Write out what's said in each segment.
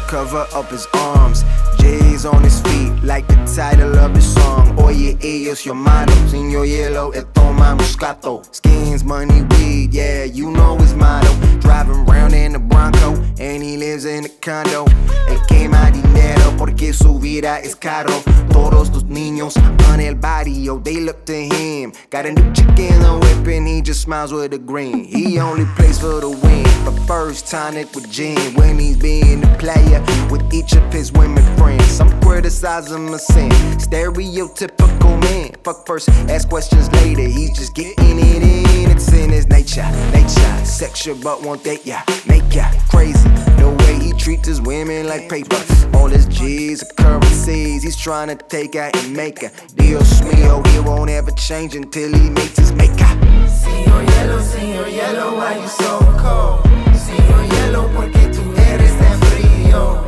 cover up his arms. J's on his feet, like the title of his song. Oye, ellos, your mano, Señor Hielo, toma muscato. Skins, money, weed, yeah, you know his motto. Driving around in a Bronco, and he lives in a condo. El quema dinero, porque su vida es caro. Todos los niños on el barrio, they look to him. Got a new chick in the whip, and he just smiles with a grin. He only plays for the win, but first tonic with gin. When he's being a player with each of his women friends. Some criticize him a sin, stereotypical man. Fuck first, ask questions later. He's just getting it in, it's in his nature. Sexual but won't date ya, make ya crazy. The way he treats his women like paper. All his G's are currencies, he's trying to take out and make her. Dios mío, he won't ever change until he makes his maker. Señor Hielo, why you so cold? Señor Hielo, porque tú eres tan frío.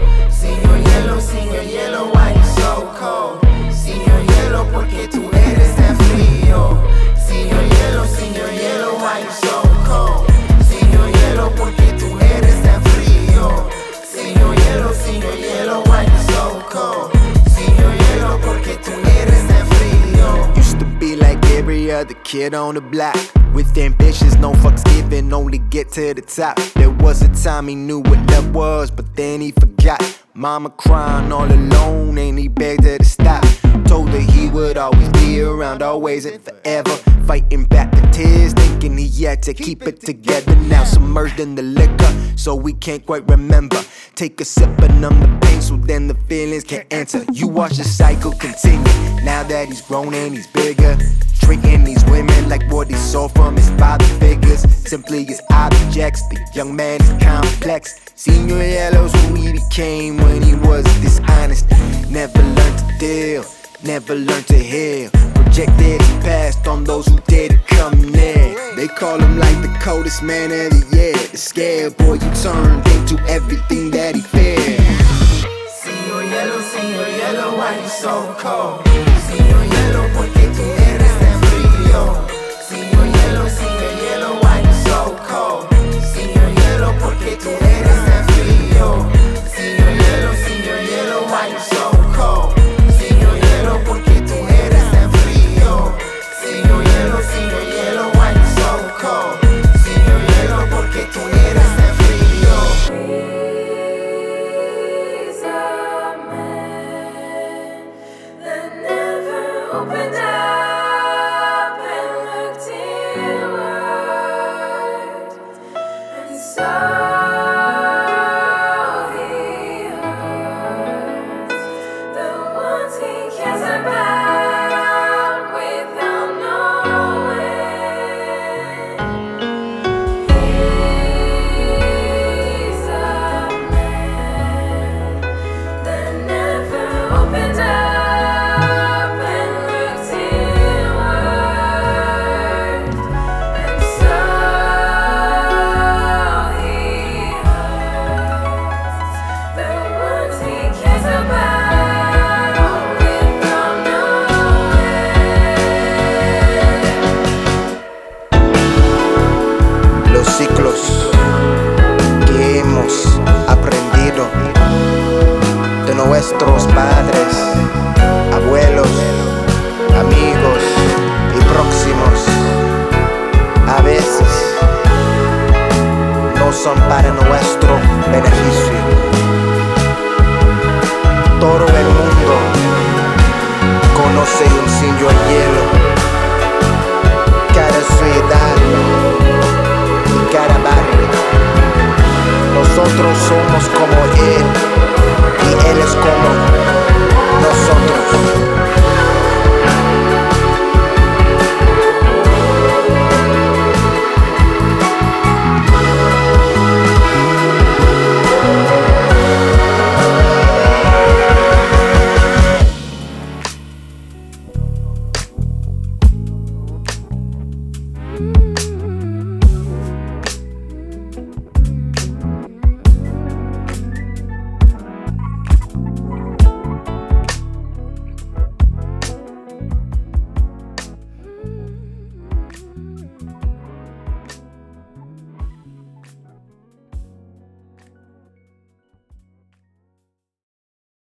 Señor Hielo, why you so cold? Señor Hielo, porque tú eres tan frío. Señor Hielo, why you so cold? Señor Hielo, porque tú eres tan frío. Señor Hielo, why you so cold? Señor Hielo, porque tú eres tan frío. Used to be like every other kid on the block, with ambitions, no fucks given, only get to the top. There was a time he knew what love was, but then he forgot. Mama crying all alone and he begged her to stop. Told her he would always be around, always and forever. Fighting back the tears, thinking he had to keep it together. Now submerged in the liquor, so we can't quite remember. Take a sip and numb the pain, so then the feelings can't enter. You watch the cycle continue, now that he's grown and he's bigger. Treating these women like what he saw from his father figures. Simply as objects, the young man is complex. Señor Hielo's who he became when he was dishonest. Never learned to deal, never learned to heal. Projected his past on those who didn't come near. They call him like the coldest man of the year. The scared boy you turned into everything that he feared. Señor Hielo, why you so cold? Señor Hielo, porque tú eres tan frío. Señor Hielo, why you so cold? Señor Hielo, porque tú eres tan frío. Señor Hielo, why you so cold? Señor Hielo, porque tú eres tan frío. Señor Hielo, why you so cold? Señor Hielo, porque tú eres tan frío. He's a man that never opened up and looked inward, and so he hurts the ones he cares about without knowing. He's a man that never opened up and looked inward, and so he hurts the ones he cares about without knowing. Los ciclos que hemos aprendido de nuestros padres, abuelos, amigos y próximos, a veces no son para nuestro beneficio. Todo el mundo conoce un Señor Hielo.